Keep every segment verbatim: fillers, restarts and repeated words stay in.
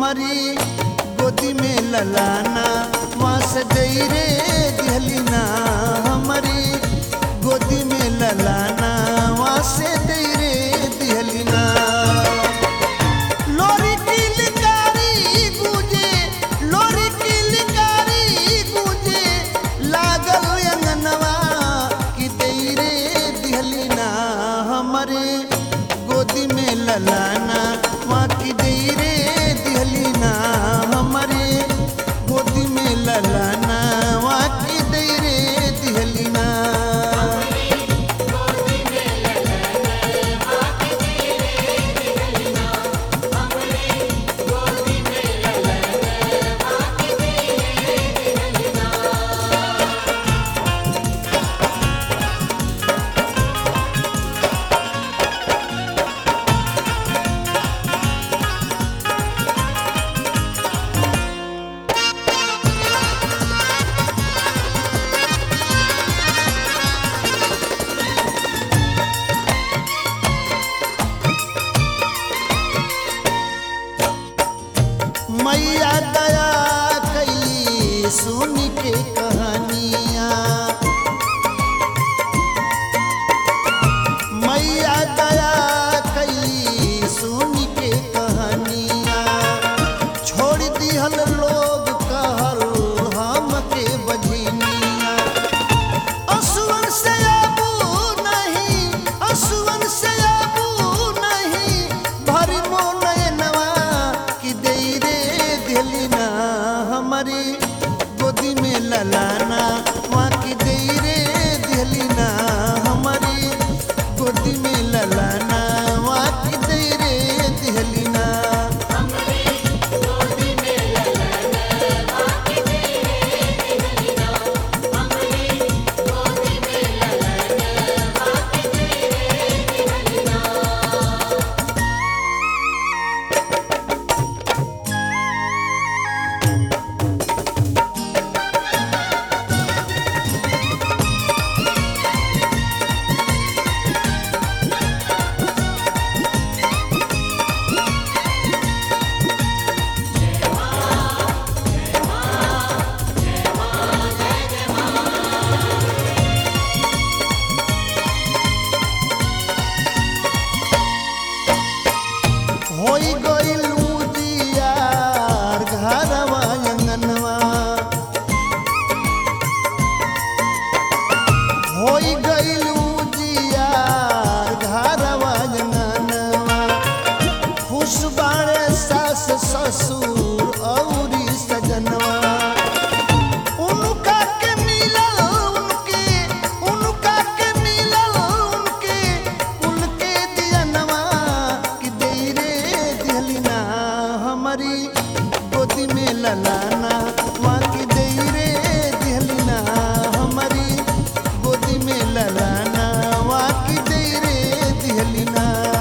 हमारी गोदी में ललाना वहाँ से दई रे दिहलीना हमारी गोदी में ललाना वहाँ से दई रे दिहलीना। लोरी की लिकारी गूंजे लोरी की लिकारी गूंजे लागल अंगनवा की दई रे दिहलीना हमारे गोदी में ललाना वहाँ की दई रे दिहलीना हमारे गोदी में ललाना वहाँ की दई रे दिहलीना। मैया दया कैली सुन के कहानियाँ मैया दया कैली सुन के कहानियाँ छोड़ दिहल लोग कहल हम के बझनिया। असुवन से आबू नहीं असुवन से आबू नहीं भरी मोनयनवा की दई रे दिहलीना हमारी गोदी में ललाना वहाँ की दई रे दिहलीना हमारी गोदी में ललाना वहाँ की दई रे दिहलीना। होई गइल उजियार घरवा अंगनवा होई गइल उजियार घरवा अंगनवा खुश बाड़े सास ससुर औरी सजनवा। उनका के मिलल उनके उनका के मिलल उनके उनके दियनवा की दई रे दिहलीना हमारी गोदी में ललाना वहाँ की दई रे दिहलीना हमारी गोदी में ललाना वहाँ की दई रे दिहलीना।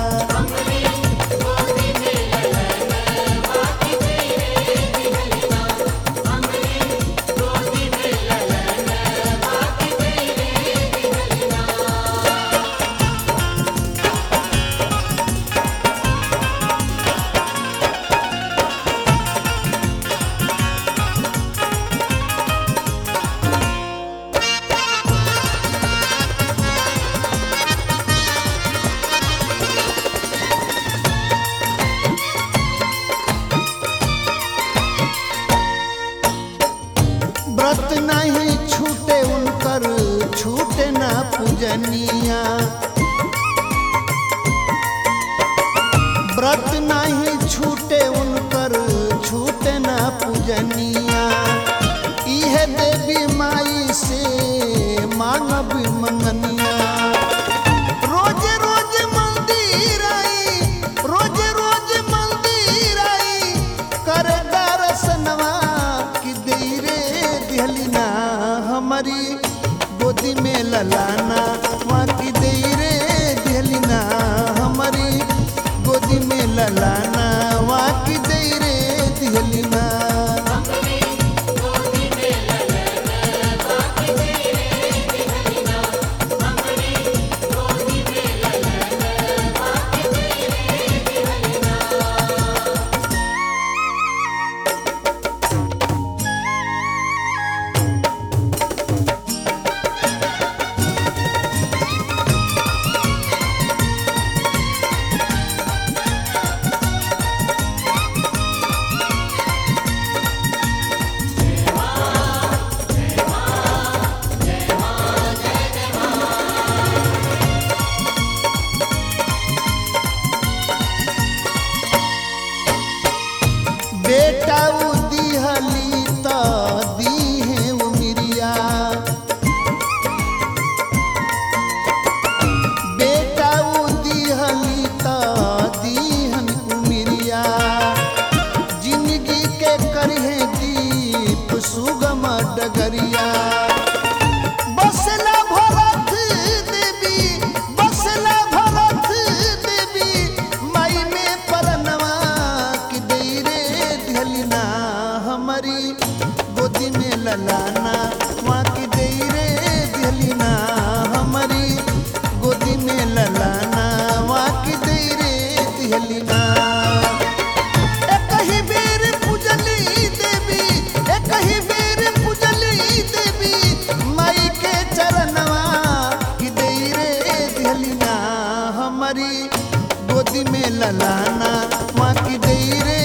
व्रत नहीं छूटे उनकर छूटे ना पूजनिया व्रत नहीं छूटे उनकर छूटे ना पूजनिया। इहे देवी माई से मांगब मंगनिया। रोज रोज मंदिर आई रोज रोज मंदिर आई कर दर्शनवा की दई रे दिहलीना हमारी गोदी में ललाना वहाँ की दई रे दिहलीना हमारी गोदी में ललाना वहाँ की दई रे दिहलीना। बेटा उ दिहली त दीहे उमिरिया बेटा उ दिहली त दीहन उमिरिया जिंदगी के करहे दीप सुगम डगरिया बसला भरत देवी बसला भरत देवी माई में परनवा की दई रे दिहलिना हमारी गोदी में ललाना माँ की दई रे दिहलिना हमारी गोदी में ललाना माँ की दई रे दिहलिना एक ही बेर पूजली देवी एक ही बेर पूजली देवी माई के चरणवा की दई रे दिहलिना हमारी गोदी में ललाना माँ की दई रे